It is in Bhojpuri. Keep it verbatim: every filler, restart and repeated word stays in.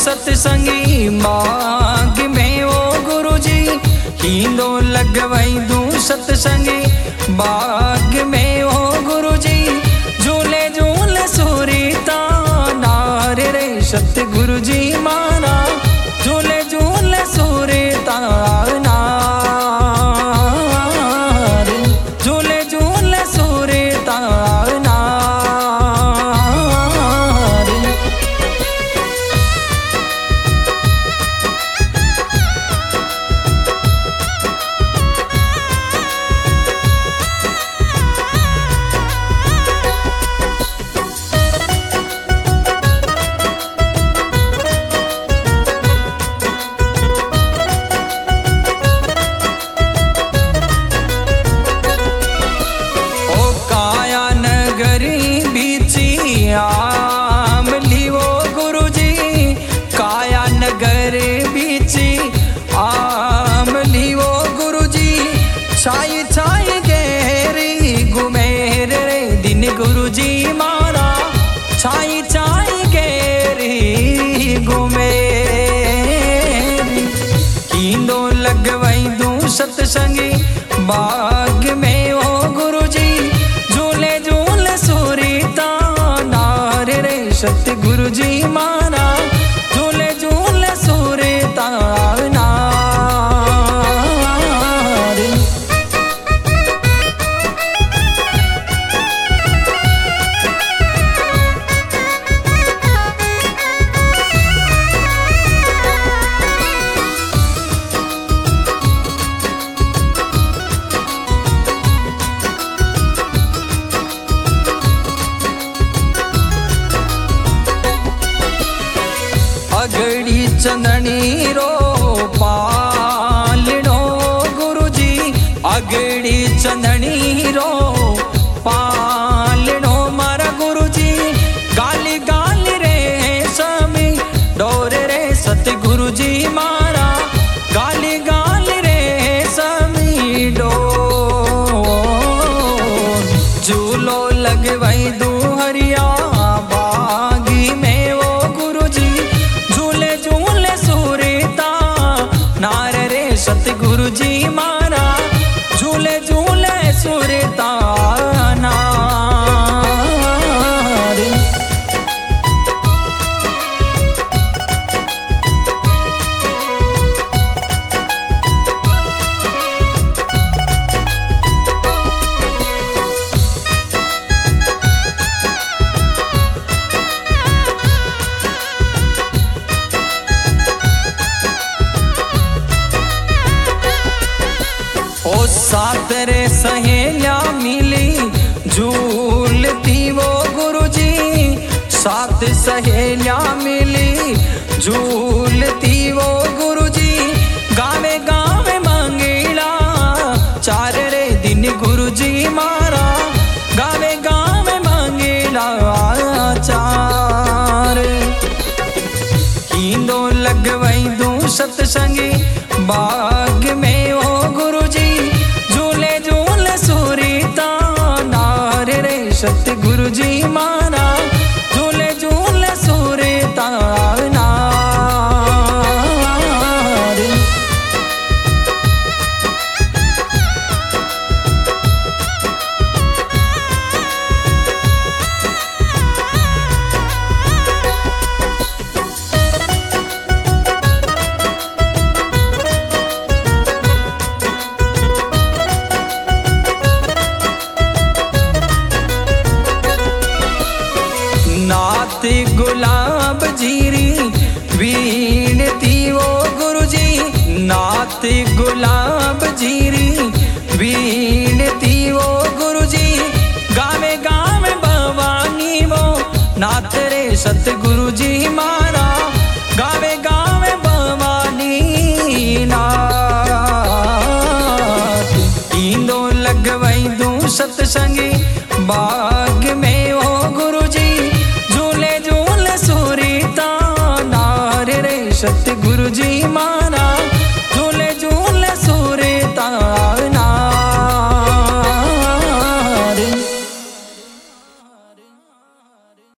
सतसंगी बाग में ओ गुरु जी हींदो लगवाई दूं सतसंगी बाग में ओ गुरु जी झूले झूले सूरीता नार रे सतगुरु जी माना झूले झूले सूरीता नार झूले झूले सूरीता आमली वो गुरु जी काया नगर बीची आमली वो गुरु जी छाई छाई गेरी घुमेर रे दिन गुरु जी मारा छाई छाई गेरी घुमेरी कींदो लगवाई दूं सतसंगी बाग में ओ गुरु जी झूले झूले सूरीता सतगुरु जी माना झूले झूले सूरीता नार अगड़ी चंदनी रो पालनो गुरु जी अगड़ी चंदनी रो पालनो मारा गुरु जी गाली गाली रे समी डोरे रे सतगुरु जी मारा गाली गाली रे समी डोर झूलो लगवाई दू हरिया बागी में वो गुरु जी झूले झूले सूरीता नार रे सतगुरु जी मारा झूले झूले सूरीता नार ओ सात रे सहेलियां मिली झूलती वो गुरु जी सात सहेलियां मिली झूलती वो गुरु जी गावे गावे मंगीला चार रे दिन गुरु जी मारा गावे गावे मंगीला चार हींदो लगवाई दूं सतसंगी बाग में ओ गुरु जी झूले झूले सूरीता नार रे सतगुरु जी माना झूले झूले सूरीता नार नात गुलाब जीरी वीणती वो गुरु जी नात गुलाब जीरी वीणती वो गुरु जी गावे गावे भवानी वो नाथ रे सतगुरु जी मारा गावे गावे भवानी नाथ हींदो लगवाई दूं सतसंगी बाग में ओ गुरु जी झूले झूले सूरीता नार रे सत